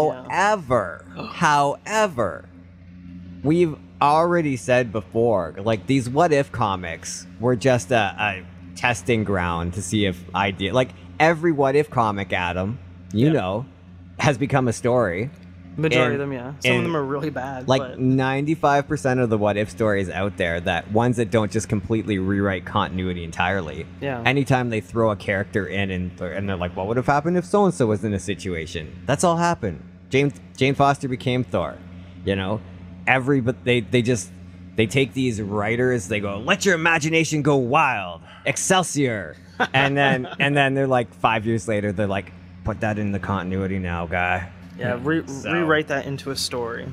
However, we've already said before, like, these What If comics were just a testing ground to see if like, every What If comic, Adam, you know, has become a story. Majority of them, yeah. Some of them are really bad. Like, but 95% of the What If stories out there, that ones that don't just completely rewrite continuity entirely. Yeah. Anytime they throw a character in and they're like, what would have happened if so-and-so was in a situation? That's all happened. Jane Foster became Thor. You know? But they take these writers, they go, let your imagination go wild. Excelsior. and then they're like, 5 years later, they're like, put that in the continuity now, guy. Yeah, rewrite that into a story.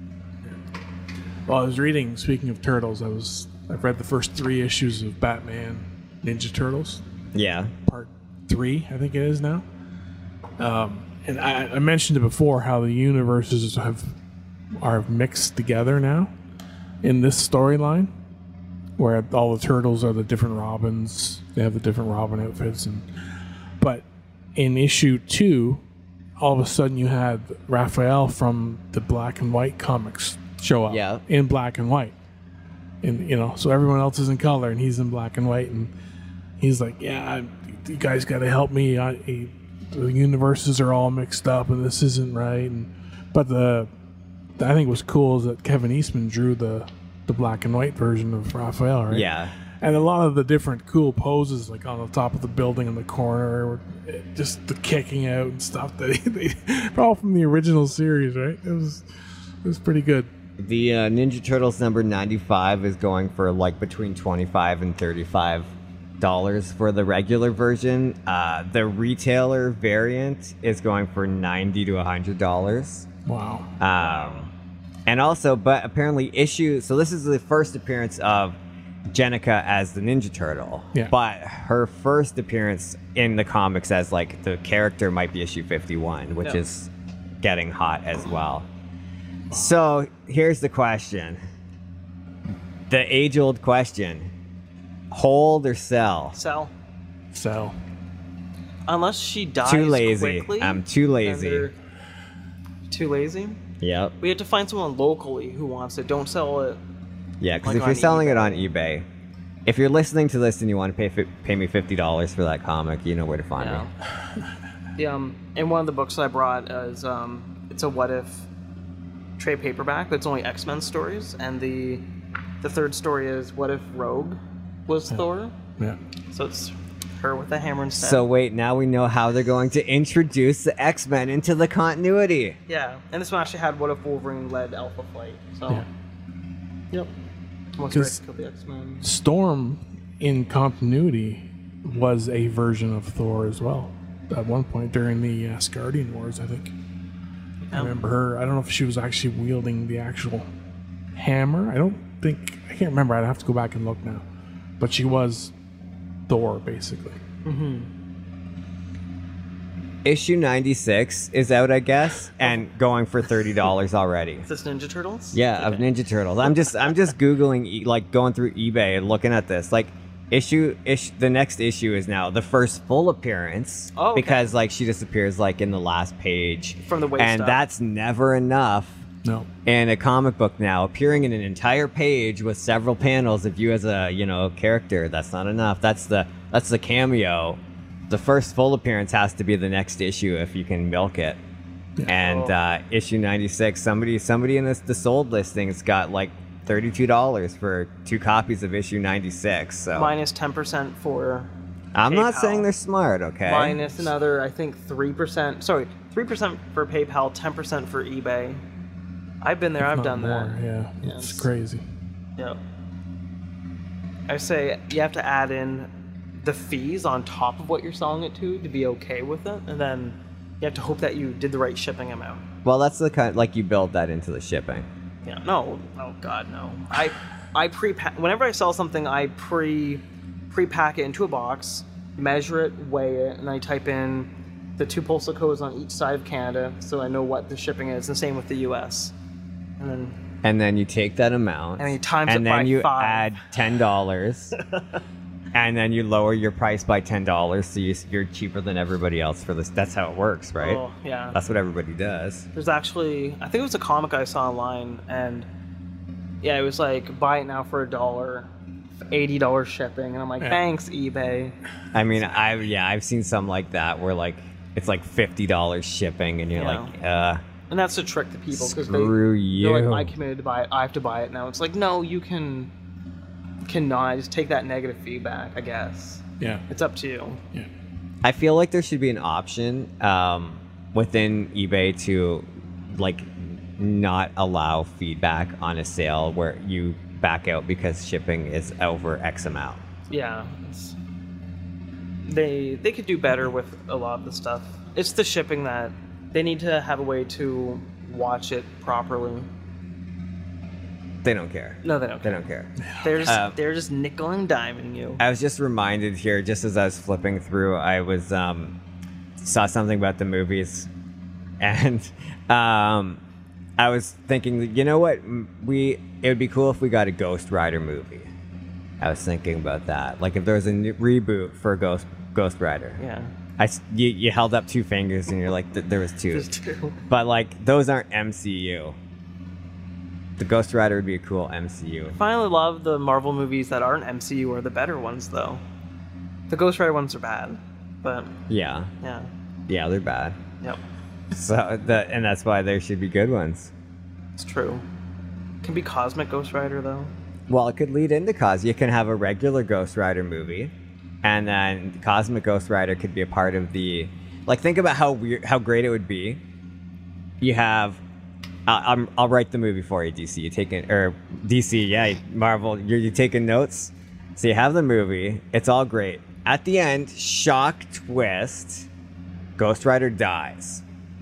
Well, I was reading, speaking of turtles, I've read the first 3 issues of Batman Ninja Turtles. Yeah. Part 3, I think it is now. And I mentioned it before, how the universes are mixed together now in this storyline, where all the turtles are the different Robins. They have the different Robin outfits. But in issue 2, all of a sudden you had Raphael from the Black and White comics show up in black and white. And, you know, so everyone else is in color and he's in black and white. And he's like, yeah, you guys got to help me. The universes are all mixed up and this isn't right. But I think what's cool is that Kevin Eastman drew the black and white version of Raphael, right? Yeah. And a lot of the different cool poses, like on the top of the building in the corner, just the kicking out and stuff, they're all from the original series, right? It was pretty good. The Ninja Turtles number 95 is going for like between $25 and $35 for the regular version. The retailer variant is going for $90 to $100. Wow. And also, but apparently so this is the first appearance of Jennika as the Ninja Turtle. Yeah. But her first appearance in the comics as like the character might be issue 51, which is getting hot as well. So here's the question. The age-old question. Hold or sell? Sell. Unless she dies Too lazy. quickly. I'm too lazy. Too lazy? Yep. We have to find someone locally who wants it. Don't sell it. Yeah, because like if you're selling it on eBay, if you're listening to this and you want to pay me $50 for that comic, you know where to find me. And one of the books I brought is it's a What If trade paperback, but it's only X-Men stories, and the third story is What If Rogue was Thor? Yeah. So it's her with a hammer instead. So wait, now we know how they're going to introduce the X-Men into the continuity. Yeah, and this one actually had What If Wolverine led Alpha Flight. So, yep. Because the X-Men. Storm in continuity was a version of Thor as well. At one point during the Asgardian Wars, I think. I remember her. I don't know if she was actually wielding the actual hammer. I can't remember. I'd have to go back and look now. But she was Thor, basically. Mm-hmm. Issue 96 is out, I guess, and going for $30 already. Is this Ninja Turtles? Yeah, of Ninja Turtles. I'm just Googling, like going through eBay and looking at this. Like, the next issue is now the first full appearance. Oh, okay. Because, like, she disappears, like, in the last page. From the waist and up. that's never enough No. in a comic book now, appearing in an entire page with several panels of you as a character. That's not enough. That's the cameo. The first full appearance has to be the next issue if you can milk it. And issue 96, somebody in the sold listings got like $32 for 2 copies of issue 96. So minus 10% for I'm not PayPal. saying they're smart, okay? Minus another, I think 3%. Sorry, 3% for PayPal, 10% for eBay. I've been there. I've Not done more, that. Yeah, it's crazy. Yep. I say you have to add in the fees on top of what you're selling it to be okay with it, and then you have to hope that you did the right shipping amount. Well, that's the kind like you build that into the shipping. Yeah. No. Oh God, no. I pre-pack whenever I sell something. I pre-pack it into a box, measure it, weigh it, and I type in the 2 postal codes on each side of Canada, so I know what the shipping is. And same with the U.S. And then you take that amount, And you times and it by then you 5. add $10, and then you lower your price by $10, so you're cheaper than everybody else for this. That's how it works, right? Oh, yeah. That's what everybody does. There's actually, I think it was a comic I saw online, and yeah, it was like buy it now for $1, $80 shipping, and I'm like, thanks eBay. I mean, I've seen some like that where like it's like $50 shipping, and you're like, And that's the trick to people, because screw you. they're like, I committed to buy it, I have to buy it now. It's like, no, you cannot just take that negative feedback, I guess. Yeah. It's up to you. Yeah. I feel like there should be an option within eBay to like not allow feedback on a sale where you back out because shipping is over X amount. Yeah. They could do better with a lot of the stuff. It's the shipping that they need to have a way to watch it properly. They don't care. No, they don't. They don't care. They're just nickel and diming you. I was just reminded here, just as I was flipping through, I was saw something about the movies, and I was thinking, you know what, it would be cool if we got a Ghost Rider movie. I was thinking about that, like if there was a new reboot for Ghost Rider. Yeah. You held up 2 fingers and you're like, there was 2. There's 2. But like those aren't MCU. The Ghost Rider would be a cool MCU. I finally love the Marvel movies that aren't MCU are the better ones, though. The Ghost Rider ones are bad, but Yeah, they're bad. Yep, So and that's why there should be good ones. it's true. Can be Cosmic Ghost Rider though. Well, it could lead into You can have a regular Ghost Rider movie, and then Cosmic Ghost Rider could be a part of the. Like, think about how great it would be. You have. I'll write the movie for you, DC. You taking DC? Yeah, Marvel. You're taking notes. So you have the movie. It's all great. At the end, shock twist. Ghost Rider dies.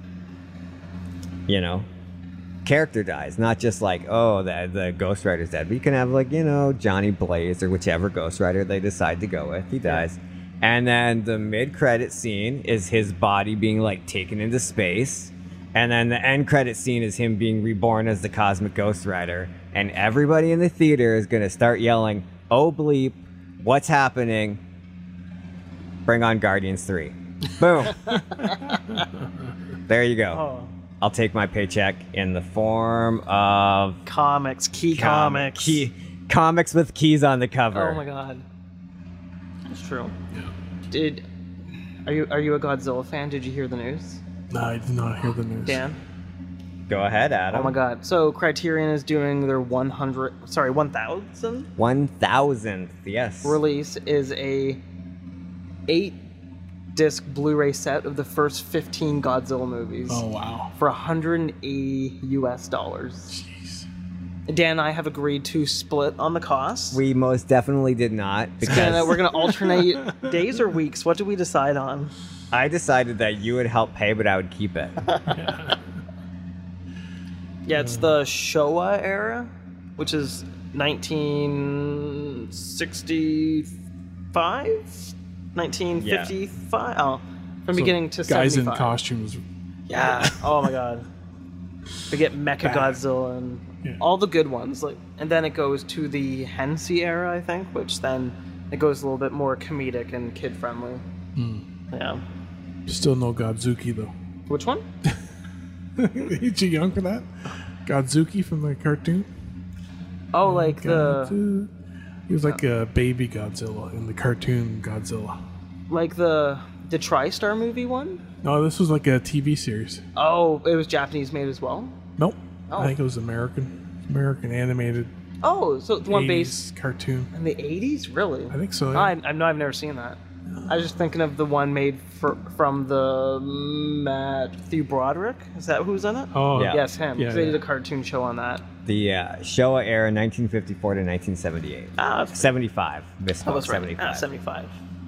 Character dies, not just like, oh, the Ghost Rider's dead. But you can have like, Johnny Blaze or whichever Ghost Rider they decide to go with. He dies. And then the mid-credit scene is his body being like taken into space. And then the end credit scene is him being reborn as the Cosmic Ghost Rider. And everybody in the theater is going to start yelling, oh bleep, what's happening? Bring on Guardians 3. Boom. There you go. Oh. I'll take my paycheck in the form of Comics, comics. Comics with keys on the cover. Oh my god, that's true. Are you a Godzilla fan? Did you hear the news? No, I did not hear the news. Dan? Go ahead, Adam. Oh my god. So Criterion is doing their 1000th 1000th, yes. release is a 8-disc Blu-ray set of the first 15 Godzilla movies. Oh wow. For $180 US. Jeez. Dan and I have agreed to split on the cost. We most definitely did not, because We're gonna alternate days or weeks. What did we decide on? I decided that you would help pay, but I would keep it. Yeah, it's the Showa era, which is 1965? 1955? Oh, from beginning to guys 75. in costumes. Yeah. Oh my god. We get Mecha Godzilla and all the good ones, and then it goes to the Heisei era, I think, which then it goes a little bit more comedic and kid friendly. Yeah. Still no Godzuki though. Which one? You too young for that? Godzuki from the cartoon. Oh, like He was like a baby Godzilla in the cartoon Godzilla. like the TriStar movie one? No, this was like a TV series. Oh, it was Japanese made as well? Nope. Oh. I think it was American animated Oh, so the one 80s based cartoon. in the 80s? Really? I think so. Oh, Yeah. I know I've never seen that. I was just thinking of the one made from the Matthew Broderick. Is that who's in it? Oh, Yeah. Yes, him. Yeah, 'Cause they did yeah. a cartoon show on that. The Showa era, 1954 to 1978. Ah, 75. that Misspoke, was right. 75. 75.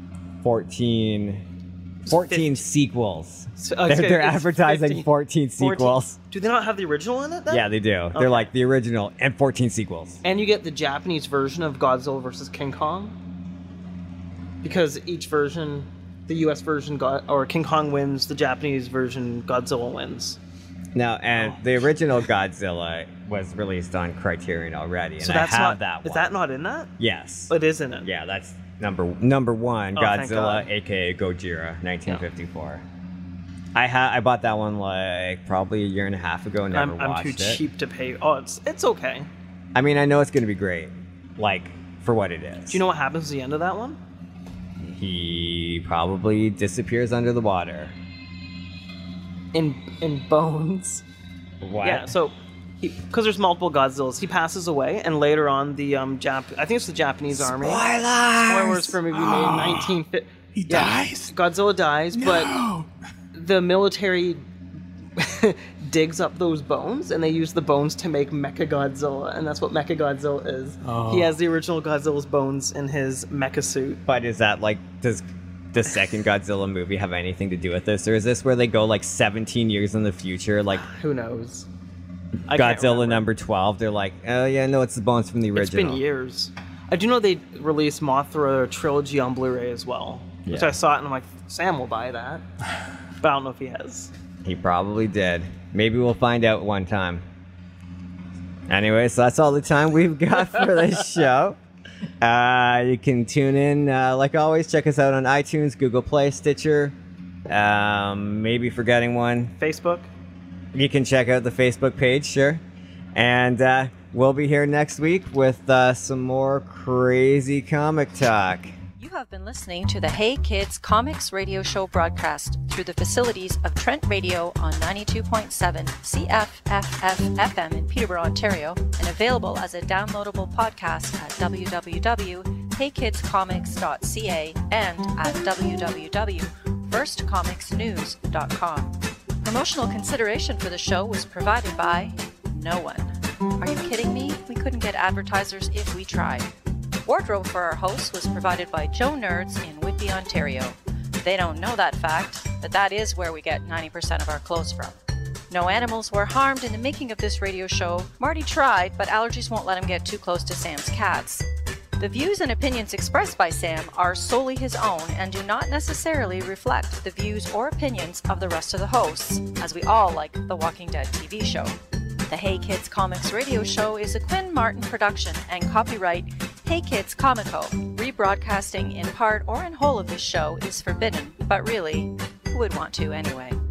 14 sequels. So, They're it's advertising 15. 14 sequels. Do they not have the original in it then? Yeah, they do. Okay. They're like the original and 14 sequels. And you get the Japanese version of Godzilla vs. King Kong. Because each version, the US version, or King Kong wins, the Japanese version, Godzilla wins. Now, and the original Godzilla was released on Criterion already, and So I that's have not, that one. is that not in that? Yes. It is in it. Yeah, that's number one, Oh, thank Godzilla, God. aka Gojira, 1954. I bought that one like probably a year and a half ago. Never I'm watched too it. cheap to pay. Oh, it's okay. I mean, I know it's gonna be great, like for what it is. Do you know what happens at the end of that one? He probably disappears under the water. In Bones. What? Yeah, so because there's multiple Godzillas, he passes away, and later on the I think it's the Japanese army. Spoilers for a movie made in 1950. He dies? Godzilla dies, No. but the military digs up those bones, and they use the bones to make Mechagodzilla, and that's what Mechagodzilla is. Oh. He has the original Godzilla's bones in his mecha suit. But is that like, does the second Godzilla movie have anything to do with this, or is this where they go like 17 years in the future, like Who knows? I can't Godzilla remember. number 12? They're like, oh yeah, no, it's the bones from the original. It's been years. I do know they released Mothra trilogy on Blu-ray as well, which Yeah. I saw it and I'm like, Sam will buy that, but I don't know if he has. He probably did. Maybe we'll find out one time. Anyway, so that's all the time we've got for this show. You can tune in, like always, check us out on iTunes, Google Play, Stitcher, maybe forgetting one. Facebook. You can check out the Facebook page, sure. And we'll be here next week with some more crazy comic talk. You have been listening to the Hey Kids Comics Radio Show broadcast through the facilities of Trent Radio on 92.7 CFFF-FM in Peterborough, Ontario, and available as a downloadable podcast at www.heykidscomics.ca and at www.firstcomicsnews.com. Promotional consideration for the show was provided by no one. Are you kidding me? We couldn't get advertisers if we tried. Wardrobe for our hosts was provided by Joe Nerds in Whitby, Ontario. They don't know that fact, but that is where we get 90% of our clothes from. No animals were harmed in the making of this radio show. Marty tried, but allergies won't let him get too close to Sam's cats. The views and opinions expressed by Sam are solely his own and do not necessarily reflect the views or opinions of the rest of the hosts, as we all like the Walking Dead TV show. The Hey Kids Comics Radio Show is a Quinn Martin production and copyright Hey Kids Comico. Rebroadcasting in part or in whole of this show is forbidden, but really, who would want to anyway?